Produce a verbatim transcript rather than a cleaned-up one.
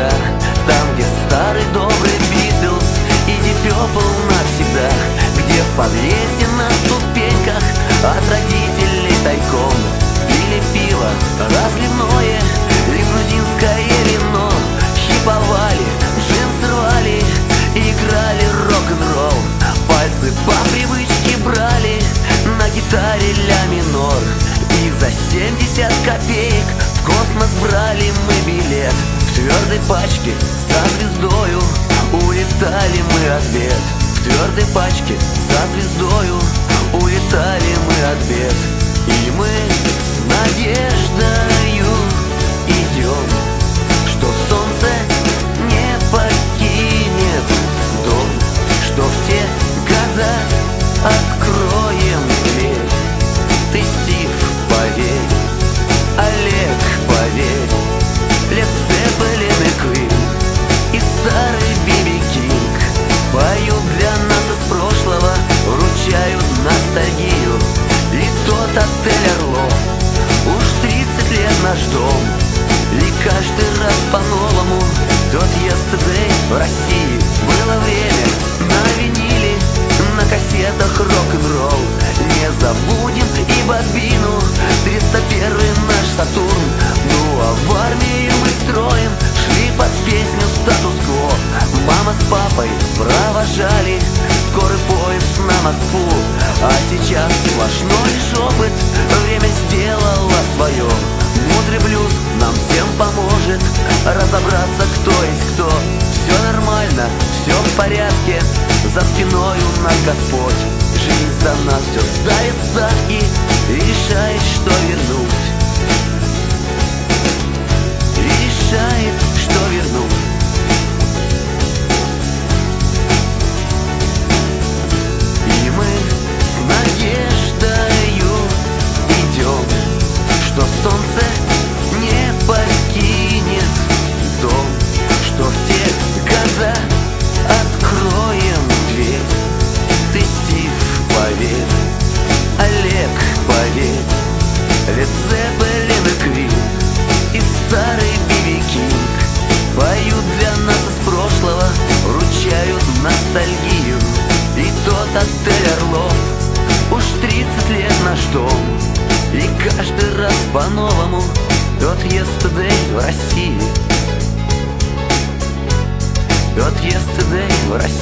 навсегда. Там, где старый добрый Битлз и Deep Purple навсегда, где в подъезде на ступеньках от родителей тайком пили пиво разливное и грузинское вино, щиповали, джинсы рвали и играли рок-н-ролл. Пальцы по привычке брали на гитаре ля минор, и за семьдесят копеек в космос брали мы билет. В твердой пачке со звездою улетали мы от бед. В твердой пачке со звездою улетали мы от бед. И мы с надеждою идем, что солнце не покинет дом, что в те года откроем дверь. Ты, Стив, поверь, Олег, поверь, Лед Зеппелин и Квин и старый Би Би Кинг поют для нас из прошлого, вручают ностальгию. И тот отель Орлов, уж тридцать лет наш дом, и каждый раз по-новому тот yesterday в России. Было время на виниле, на кассетах рок-н-ролл. Не забудем и бобину, триста первый наш Сатурн. Ну а в армии мы строим, шли под песню статус-кво. Мама с папой провожали скорый поезд на Москву. А сейчас сплошной лишь опыт, время сделало свое. Мудрый блюз нам всем поможет разобраться, кто есть кто. Все нормально, все в порядке, за спиной у нас Господь. Жизнь за нас все ставит ставки и решает, что вернуть. И решает, что вернуть. И мы с надеждою идем, что солнце не покинет дом, что в те года откроем дверь. Ты, Стив, поверь, Олег, поверь, Лед Зеппелин и Квин и старый Би Би Кинг поют для нас из прошлого, вручают ностальгию. И тот отель Орлов, уж тридцать лет наш дом, и каждый раз по-новому тот yesterday в России. Тот yesterday в России.